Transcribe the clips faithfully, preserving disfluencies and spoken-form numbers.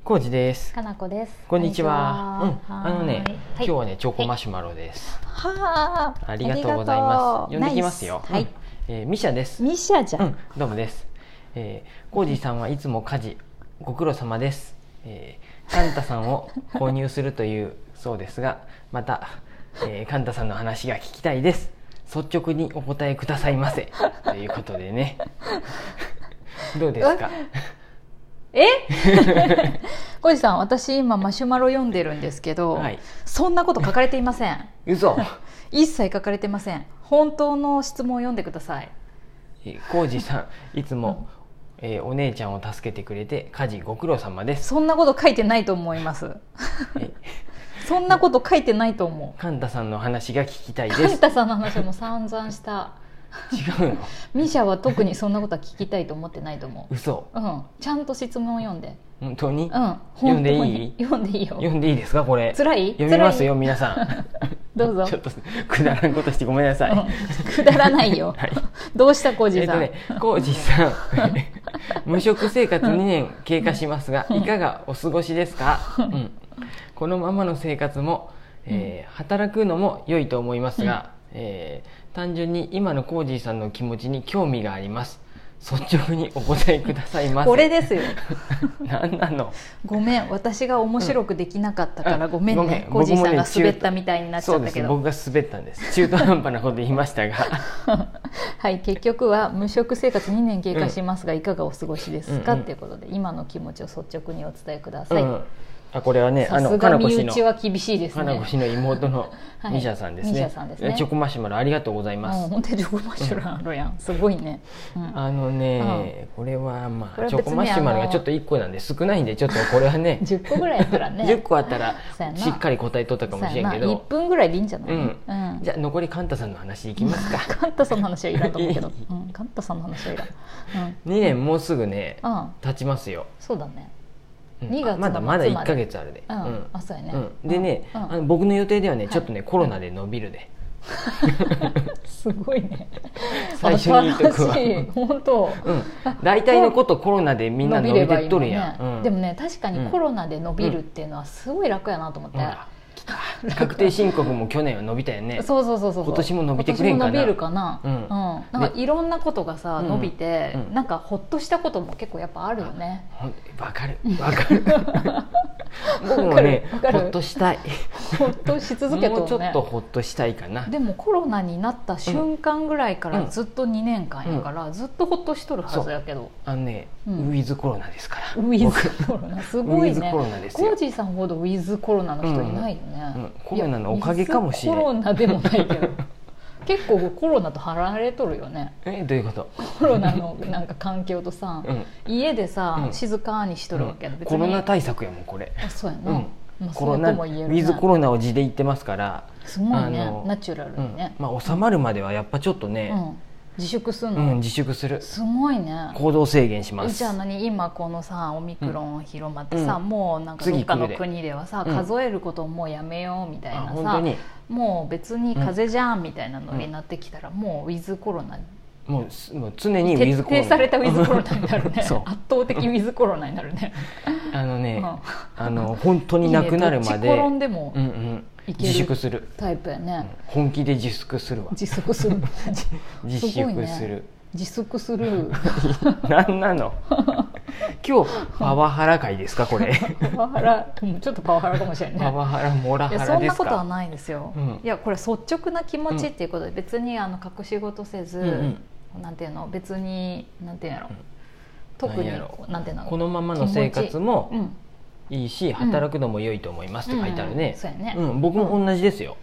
コウジです。 かなこです。 こんにちは。うん、あのね、 はい、 今日はねチョコマシュマロです。 はあ、 ありがとうございます。呼んできますよ。 はい、 うんえー、ミシャです。 ミシャじゃん。 うん、どうもです。えー、コウジさんはいつも家事ご苦労様です。えー、カンタさんを購入するというそうですが、また、えー、カンタさんの話が聞きたいです。率直にお答えくださいませ。ということでね。どうですか。 えコウジさん、私今マシュマロ読んでるんですけど、はい、そんなこと書かれていません。 嘘。 一切書かれてません。本当の質問を読んでください。 コウジさんいつも、うんえー、お姉ちゃんを助けてくれて家事ご苦労様です。 そんなこと書いてないと思いますそんなこと書いてないと思う。 カンタさんの話が聞きたいです。 カンタさんの話はもう散々した違うの。 ミシャは特にそんなことは聞きたいと思ってないと思う。 嘘。 うん、ちゃんと質問を読んで。 本当に？ うん。 読んでいい？ 読んでいいよ。 読んでいいですかこれ？ 辛い？ 読みますよ皆さん。 どうぞ。 ちょっとくだらんことしてごめんなさい。うん、 くだらないよ。はい、どうしたコウジさん？えっとね、コウジさん無職生活にねん経過しますが、いかがお過ごしですか？うん、このままの生活も、えー、働くのも良いと思いますが。うんえー、単純に今のコージーさんの気持ちに興味があります。率直にお答えくださいませ。 これですよ。 何なの。 ごめん、私が面白くできなかったから、うん、ごめんね。コージーさんが滑ったみたいになっちゃったけど。 そうです、僕が滑ったんです。中途半端なこと言いましたがはい、結局は無職生活にねん経過しますが、うん、いかがお過ごしですか、うんうん、っていうことで今の気持ちを率直にお伝えください。うんあこれはね、 さすが身内は厳しいですね。 かなこ氏の妹のミシャさんですね。 ミシャさんですね。 チョコマシュマロありがとうございます。 本当にチョコマシュマロやん。すごいね。 うん、あのね、うん、これはまあチョコマシュマロがちょっといっこなんで少ないんでちょっとこれはねじゅっこぐらいやったらね。 じゅっこあったらしっかり答えとったかもしれんけど。 いっぷんぐらいでいいんじゃない？ うんうん、じゃあ残りカンタさんの話いきますか。 カンタさんの話はいらんと思うけど。うん、カンタさんの話はいらん。 うん、にねんもうすぐね、うん、経ちますよ。 そうだね。 にがつまだまだいっかげつあるで。 うん、あそうやね。 うん、でね、うん、あの僕の予定ではね、はい、ちょっとねコロナで伸びるで。 すごいね。 最初に言っとくわ。 本当。 うん。大体のことコロナでみんな伸びてっとるやん。 ねうん、でもね確かにコロナで伸びるっていうのはすごい楽やなと思って。うんうん確定申告も去年は伸びたよね。 そうそうそうそう。 今年も伸びてくれんかな。 今年も伸びるかな。うん。うん、なんかいろんなことがさ、伸びて、うん、なんかほっとしたことも結構やっぱあるよね。 わかるわかる。僕もねほっとしたい。 ほっとし続けとね。 もうちょっとほっとしたいかな。 でもコロナになった瞬間ぐらいからずっとにねんかんやから、うん、ずっとほっとしとるはずやけど。 あのね、うん、ウィズコロナですから。 ウィズコロナすごいね。 ウィズコロナですよ。 コージーさんほどウィズコロナの人いないよね。 うんうん、コロナのおかげかもしれない。 コロナでもないけど結構コロナと離れとるよね。 えどういうこと？ コロナのなんか環境とさ、うん、家でさ、うん、静かにしとるわけや、 うん、コロナ対策やもんこれ。 あそうやな、うんまあ、 コロナ、ね、ウィズコロナを字で言ってますからすごいねナチュラルにね、 うんまあ、収まるまではやっぱちょっとね、 うん自粛するの、 うん、自粛する。 すごいね。 行動制限します。 じゃあ何今このさオミクロン広まってさ、うん、もうなんかどっかの国ではさ、うん、数えることをもうやめようみたいなさ、うん、もう別に風邪じゃんみたいなのになってきたら、うん、もうウィズコロナもう、もう常にウィズコロナ徹底されたウィズコロナになるね。圧倒的ウィズコロナになるね。 あのね、うん、あの本当になくなるまでいいね、どっち転んでも、 うんうん自粛するタイプやね、 うん、本気で自粛するわ。 自粛する自粛する、 ね、自粛する何なの今日パワハラ会ですかこれ。 パワハラちょっとパワハラかもしれないね。 パワハラモラハラですか。 そんなことはないですよ、うん、いやこれ率直な気持ちっていうことで、別にあの隠し事せず、うんうん、なんていうの別になんていうの、うん、特になんていうのこのままの生活も、うんいいし働くのも良いと思いますって書いてあるね。僕も同じですよ。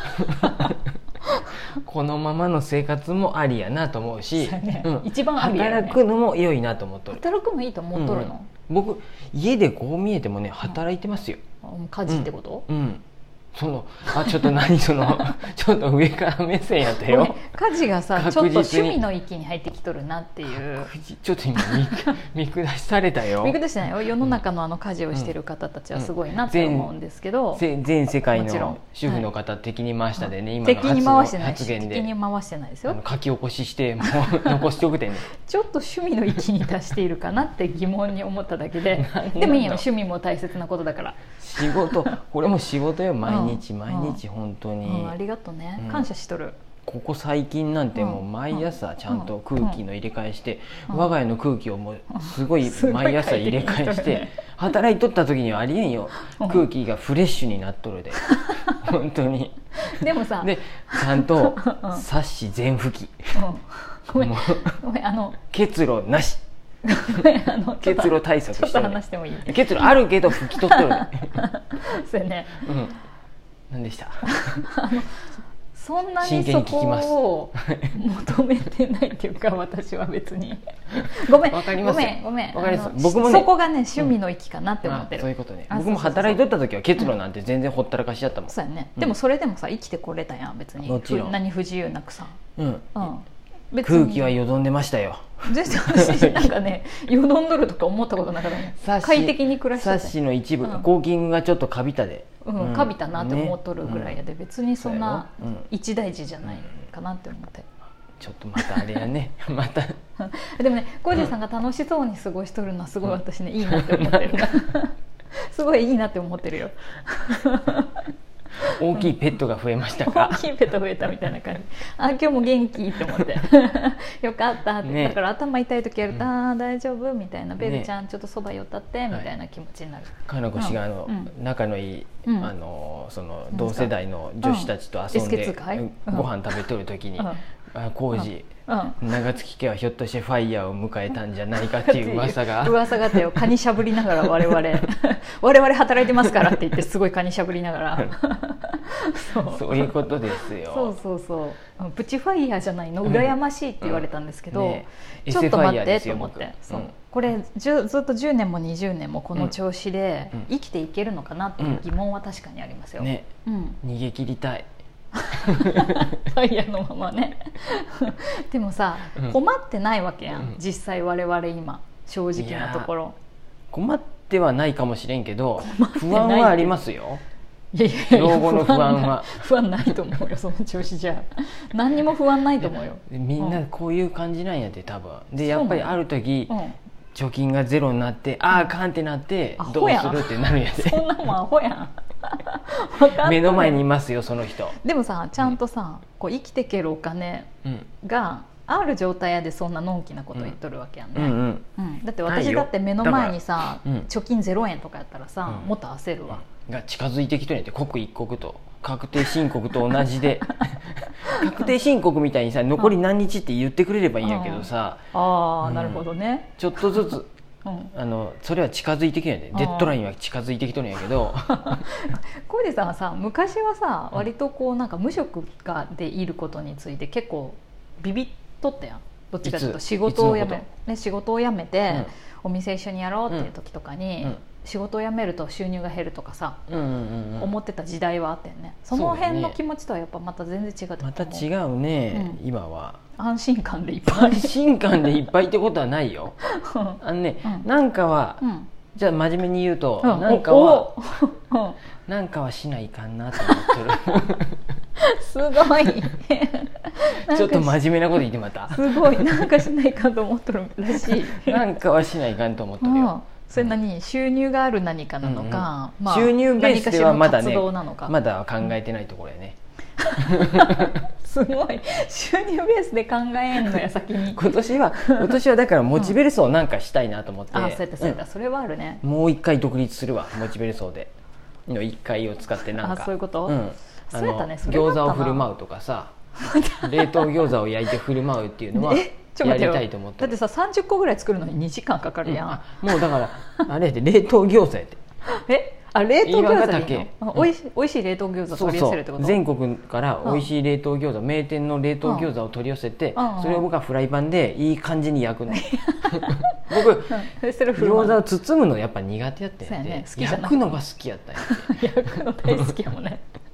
このままの生活もありやなと思うし、 ねうん、一番ありやね、 働くのも良いなと思っとる。 働くのいいと思っとるの、 うん、僕家でこう見えてもね働いてますよ。 うん、家事ってこと？ うん、うん、 そのあちょっと何そのちょっと上から目線やったよ。 家事がさちょっと趣味の域に入ってきとるなっていう。 ちょっと今見見下しされたよ。 見下してないよ。世の中のあの家事をしてる方たちはすごいなって思うんですけど、 全、全世界の主婦の方敵に回したでね、 はい、今の発発言で敵に回してないですよ。 書き起こししてもう残しておくてね。 ちょっと趣味の域に達しているかなって疑問に思っただけででもいいよ、趣味も大切なことだから。 仕事これも仕事よ、毎日、うん、毎日本当に、 うん、ありがとうね、うん、感謝しとる。 ここ最近なんてもう毎朝ちゃんと空気の入れ替えして、うん、我が家の空気をもうすごい毎朝入れ替えして、働いとった時にはありえんよ、空気がフレッシュになっとるで本当に。 でもさでちゃんとサッシ全拭き、 ごめんごめん、あの結露なしあの結露対策してる、 ちょっと話してもいい？ 結露あるけど拭き取っとるそうやね、 うん、何でしたそんなにそこを求めてないっていうか私は別にごめんごめんごめん、僕もねそこがね趣味の域かなって思ってる、 うん、そういうことね。僕も働いとった時は結露なんて全然ほったらかしだったもん、うん、 そうやね、うん、でもそれでもさ生きてこれたやん別に。もちろん何不自由なくさ、うん、うん空気はよどんでましたよ。 全然私なんかねよどんどるとか思ったことなかったね。快適に暮らしてて、 サッシの一部、うん、コーキングがちょっとカビたで、 うん、カビたなって思っとるぐらいやで、ね、別にそんな一大事じゃないかなって思って、うん、 ちょっとまたあれやねまたでもねコージーさんが楽しそうに過ごしとるのはすごい私ね、うん、いいなって思ってるすごいいいなって思ってるよ大きいペットが増えましたか？ 大きいペット増えたみたいな感じ。あ、今日も元気って思ってよかったって、ね、だから頭痛い時やると、うん、あ大丈夫みたいな、ベルちゃんちょっとそば寄ったってみたいな気持ちになる。 かのこ氏があの、うん、仲のいい、うん、あのその同世代の女子たちと遊んで、うん、ご飯食べとる時に、うん、あコージー、うん、長月家はひょっとしてファイヤーを迎えたんじゃないかっていう噂が噂があったよ。カニしゃぶりながら我々我々働いてますからって言ってすごいカニしゃぶりながらそうそういうことですよ。 そうそうそうプチファイヤーじゃないの羨ましいって言われたんですけど、うんね、ちょっと待ってと思って、そう、うん、これじゅずっとじゅうねんもにじゅうねんもこの調子で生きていけるのかなっていう疑問は確かにありますよ、ね、 うん、逃げ切りたいファイヤーのままねでもさ、うん、困ってないわけやん、うん、実際我々今正直なところ困ってはないかもしれんけど不安はありますよ。 いやいやいや老後の不安は不安ないと思うよその調子じゃ何にも不安ないと思うよ。 みんなこういう感じなんやって多分でやっぱりある時、うん、貯金がゼロになってああかんってなってどうするってなるんやで。 そんなもんアホやん目の前にいますよその人。 でもさちゃんとさ、うん、こう生きていけるお金がある状態やでそんなのんきなこと言っとるわけやんね、うんうんうん、だって私だって目の前にさ、うん、貯金ゼロえんとかやったらさ、うん、もっと焦るわ、 うん、が近づいてきとるんやって刻一刻と確定申告と同じで確定申告みたいにさ残り何日って言ってくれればいいんやけどさ、 うん、ああ、うん、なるほどね。 ちょっとずつうん、あのそれは近づいてきてるんでデッドラインは近づいてきとるんやけど小路さんはさ昔はさ割とこうなんか無職がでいることについて結構ビビっとったやん。どっちかというと仕事を辞め、ね、仕事を辞めて、うん、お店一緒にやろうっていう時とかに、うん、仕事を辞めると収入が減るとかさ、うんうんうん、思ってた時代はあってんね。その辺の気持ちとはやっぱまた全然違うと思う。 また違うね、うん、今は安心感でいっぱい安心感でいっぱいってことはないよあのね、うん、なんかは、うん、じゃあ真面目に言うと、うん、なんかはなんかはしないかなと思ってるすごいちょっと真面目なこと言ってまたすごいなんかしないかと思ってるらしいなんかはしないかんと思ってるよ、うん、 それ何収入がある何かなのか、うんうんまあ、 収入ベースではまだねまだ考えてないところやね、 すごい収入ベースで考えんのや先に今年は今年はだからモチベル層なんかしたいなと思って、うん、 あそうやったそうやった、うん、それはあるね。 もう一回独立するわモチベル層での一回を使ってなんかあそういうこと、うん、 あの、ね、餃子を振る舞うとかさ冷凍餃子を焼いて振る舞うっていうのはやりたいと思って。 だってささんじゅっこぐらい作るのににじかんかかるやん、 うん、もうだからあれで冷凍餃子やってえあ冷凍餃子においしい、おいしい冷凍餃子取り寄せるってこと？ そうそう全国からおいしい冷凍餃子、うん、名店の冷凍餃子を取り寄せて、うん、それを僕はフライパンでいい感じに焼くの僕、うん、餃子を包むのやっぱ苦手やってんで、ね、焼くのが好きやったんや焼くの大好きやもんね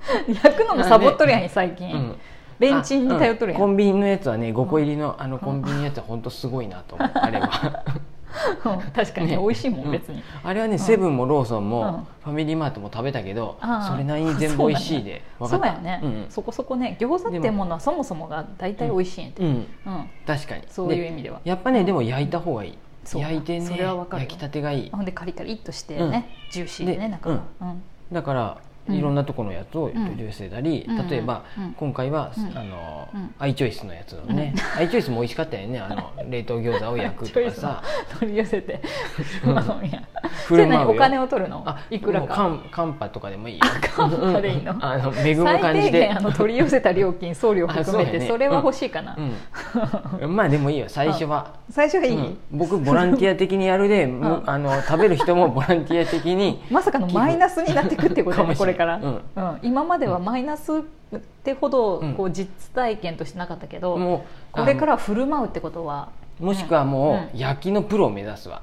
焼くのもサボっとるやん最近、うん、レンチンに頼っとるやん、 うん、コンビニのやつはねごこ入りのあのコンビニのやつは本当すごいなと思う、あれは確かに、ね、美味しいもん、別にあれはね、セブンもローソンもファミリーマートも食べたけど、それなりに全部美味しいで分かった。 そうやね、そこそこね、餃子っていうものはそもそもが大体美味しいんやて、 確かにそういう意味ではやっぱね、でも焼いた方がいい、焼いてね、焼きたてがいい。 ほんでカリカリっとしてね、ジューシーでね、中がだからいろんなところのやつを取り寄せたり、例えば今回はあのアイチョイスのやつのね、アイチョイスも美味しかったよね、あの冷凍餃子を焼くとかさ取り寄せて振る舞うよ。お金を取るのいくらか、 カンパとかでもいいよ。 カンパでいいの、 あの恵む感じで、 最低限あの取り寄せた料金送料含めてそれは欲しいかな。 まあでもいいよ、最初は最初はいい。 僕ボランティア的にやるで、あの食べる人もボランティア的にまさかのマイナスになってくってことね、これから。今まではマイナスってほどこう実体験としてなかったけど、うん、これから振る舞うってことは、 もしくはもう焼きのプロを目指すわ。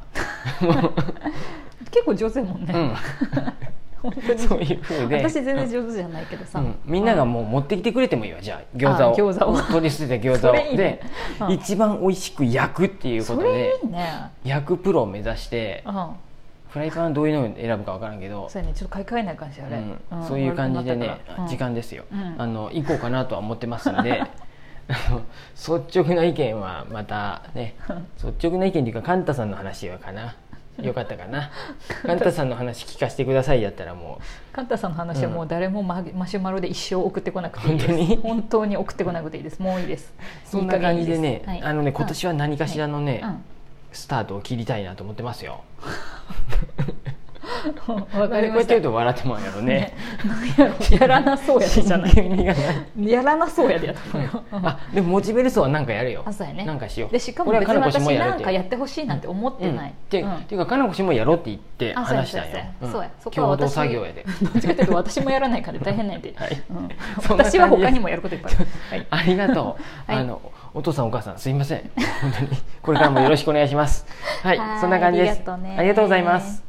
結構上手やもんね、うん、本当にそういう風で、私全然上手じゃないけどさ、うん、 みんながもう持ってきてくれてもいいわ、じゃあ餃子を、餃子を取り捨てた餃子をいい、ね、で、うん、一番美味しく焼くっていうことでいい、ね、焼くプロを目指して、うん、フライパンはどういうのを選ぶか分からんけど、 そうやね、ちょっと買い替えない感じあれ、 うんうん、そういう感じでね、時間ですよ、うん、あの行こうかなとは思ってますんで率直な意見はまたね、率直な意見っていうかカンタさんの話はかな、よかったかな。カンタさんの話聞かせてくださいやったら、もうカンタさんの話はもう誰も マ, マシュマロで一生送ってこなくていいです。本当に本当に送ってこなくていいです。もういいです。 そんな感じでね、はい、あのね、今年は何かしらのね、はい、スタートを切りたいなと思ってますよ。わかりました。こうやって言うと笑ってもらうやろね。 やらなそうやでじゃない。やらなそうやでやったよ。 あ、でもモチベル層はなんかやるよ。 あ、そうやね。 なんかしよう。 でしかも別に私なんかやってほしいなんて思ってない。 っていうか、かなこ氏もやろうって言って話したんよ。 そうや。そこは私共同作業やで。 どっちかというと私もやらないから大変なんで。私は他にもやることいっぱいある。 ありがとう。あのお父さんお母さんすいません。本当にこれからもよろしくお願いします。はい、そんな感じです。ありがとうございます。